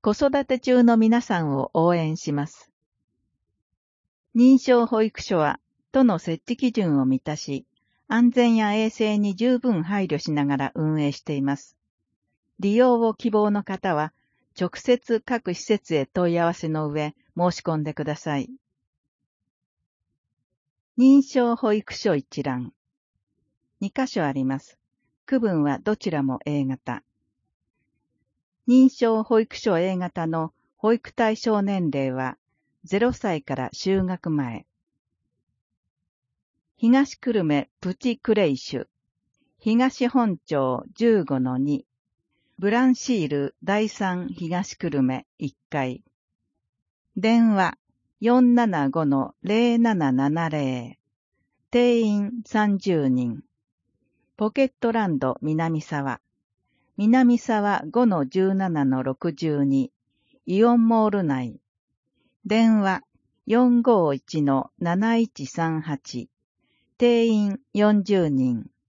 子育て中の皆さんを応援します。認証保育所は都の設置基準を満たし、安全や衛生に十分配慮しながら運営しています。利用を希望の方は、直接各施設へ問い合わせの上、申し込んでください。認証保育所一覧。2箇所あります。区分はどちらも A 型。認証保育所 A 型の保育対象年齢は0歳から就学前。東久留米プチクレイシュ、東本町 15-2、ブランシール第3東久留米1階。電話 475-0770。定員30人。ポケットランド南沢。南沢 5-17-62。イオンモール内。電話 451-7138。定員40人。